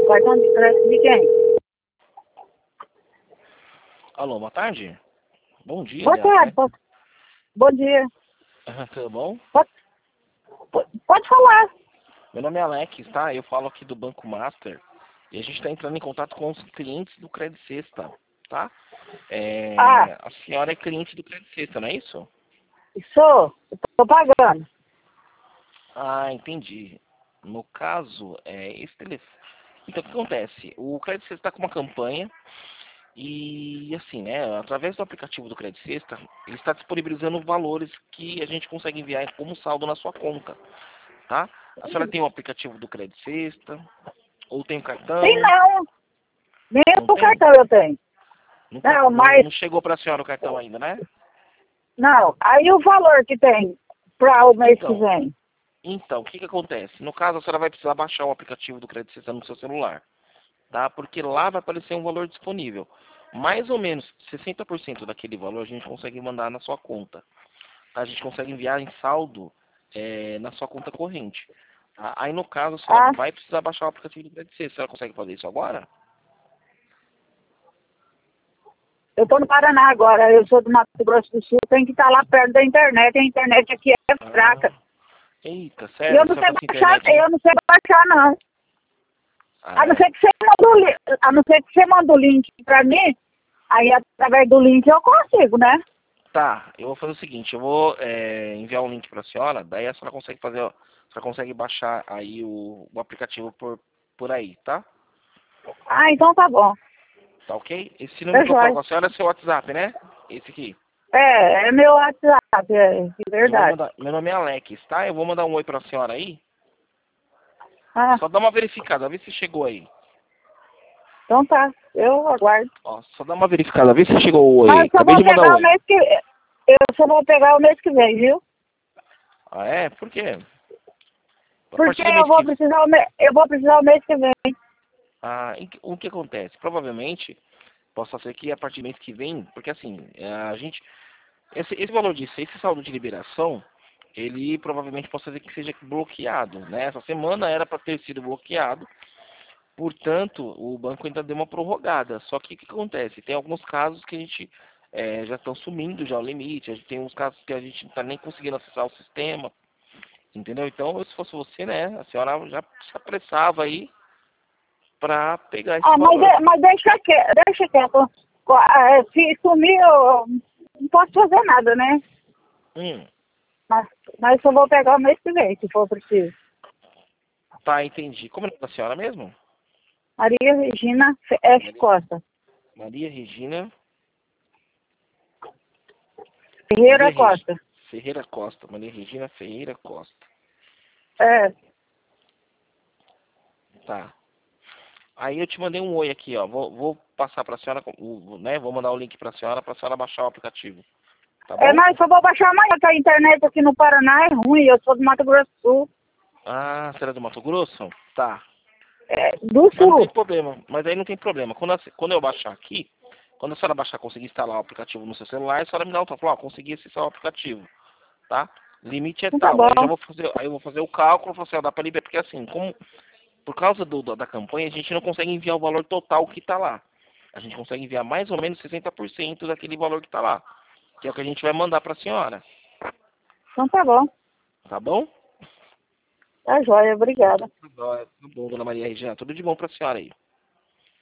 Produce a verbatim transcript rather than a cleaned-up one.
Cartão de crédito de quem? Alô, boa tarde. Bom dia, Boa aliás, tarde. né? Pode... Bom dia. Aham, tudo bom? Pode, pode pode falar. Meu nome é Alex, tá? Eu falo aqui do Banco Master e a gente está entrando em contato com os clientes do Credit Sexta, tá? Ah, É, a senhora é cliente do Credit Sexta, não é isso? sou. Estou pagando. Ah, entendi. No caso, é esse telefone. Então, o que acontece? O Credit Sexta está com uma campanha e, assim, né, através do aplicativo do Credit Sexta, ele está disponibilizando valores que a gente consegue enviar como saldo na sua conta, tá? A senhora tem o aplicativo do Credit Sexta? Ou tem o Tem cartão? não. Nem Não o tem? cartão eu tenho. Nunca, Não, não, mas... não chegou para a senhora o cartão ainda, né? Não. Aí o valor que tem para o mês que Então, vem? então, o que que acontece? No caso, a senhora vai precisar baixar o aplicativo do Credit Sexta no seu celular, tá? Porque lá vai aparecer um valor disponível. Mais ou menos sessenta por cento daquele valor a gente consegue mandar na sua conta. Tá? A gente consegue enviar em saldo é, na sua conta corrente. Tá? Aí, no caso, a senhora Ah, vai precisar baixar o aplicativo do Credit Sexta. A senhora consegue fazer isso agora? eu estou no Paraná agora. Eu sou do Mato Grosso do Sul. Tem que estar lá perto da internet. A internet aqui é fraca. Ah, eita, E eu sério? A não senhora sei tá sem baixar, internet aí? eu não sei baixar, não. Ah, A não é? ser que você manda o link, a não ser que você manda o link para mim, aí através do link eu consigo, né? Tá, eu vou fazer o seguinte, eu vou é, enviar um link para a senhora, daí a senhora consegue fazer, ó, a senhora consegue baixar aí o, o aplicativo por, por aí, tá? Ah, então tá bom. Tá ok? Esse número É que eu falo com jóia. a senhora é seu WhatsApp, né? Esse aqui. É, é meu WhatsApp, é de Eu vou verdade. mandar, meu nome é Alex, tá? Eu vou mandar um oi para a senhora aí, Ah, só dá uma verificada, vê se chegou aí. então tá, eu aguardo. Ó, só dá uma verificada, vê se chegou o oi Mas aí. eu só Acabei vou de mandar um pegar o oi. mês que eu só vou pegar o mês que vem, viu? Ah, é? Por quê? A Porque partir do eu mês vou que... precisar o me... eu vou precisar o mês que vem. Ah, em que- o que acontece? Provavelmente, possa ser que a partir do mês que vem, porque assim, a gente... Esse, esse valor disso, esse saldo de liberação, ele provavelmente possa ser que seja bloqueado, né? Essa semana era para ter sido bloqueado, portanto, o banco ainda deu uma prorrogada. Só que o que acontece? Tem alguns casos que a gente é, já estão sumindo já o limite, a gente tem uns casos que a gente não está nem conseguindo acessar o sistema, entendeu? Então, se fosse você, né, a senhora já se apressava aí para pegar esse Ah, mas, valor. de- mas deixa quieto, deixa quieto. Co- ah, Se sumir, eu não posso fazer nada, né? Hum, Mas, mas só vou pegar o mês que vem, se for preciso. tá, entendi. Como é o nome da senhora mesmo? Maria Regina F. Maria, Costa. Maria Regina. Maria Ferreira Regi... Costa. Ferreira Costa. Maria Regina Ferreira Costa. É. Tá. Aí eu te mandei um oi aqui, ó. Vou, vou passar pra senhora, o- né? Vou mandar o link pra senhora, pra senhora baixar o aplicativo. Tá É, bom? mas só vou baixar amanhã, que a internet aqui no Paraná é ruim. Eu sou do Mato Grosso do Sul. Ah, será do Mato Grosso? Tá. É, do Mas não tem Sul. problema. Mas aí não tem problema. Quando, a- quando eu baixar aqui, quando a senhora baixar, conseguir instalar o aplicativo no seu celular, a senhora me dá o toque. Ó, consegui instalar o aplicativo. Tá? Limite é Então tá tal. bom. Aí eu já vou fazer, aí eu vou fazer o cálculo, falar assim, ó, dá pra liberar. Porque assim, como por causa do, da campanha, a gente não consegue enviar o valor total que está lá. A gente consegue enviar mais ou menos sessenta por cento daquele valor que está lá, que é o que a gente vai mandar para a senhora. Então tá bom. Tá bom? Tá jóia, obrigada. Então, tá bom, dona Maria Regina. Tudo de bom para a senhora aí.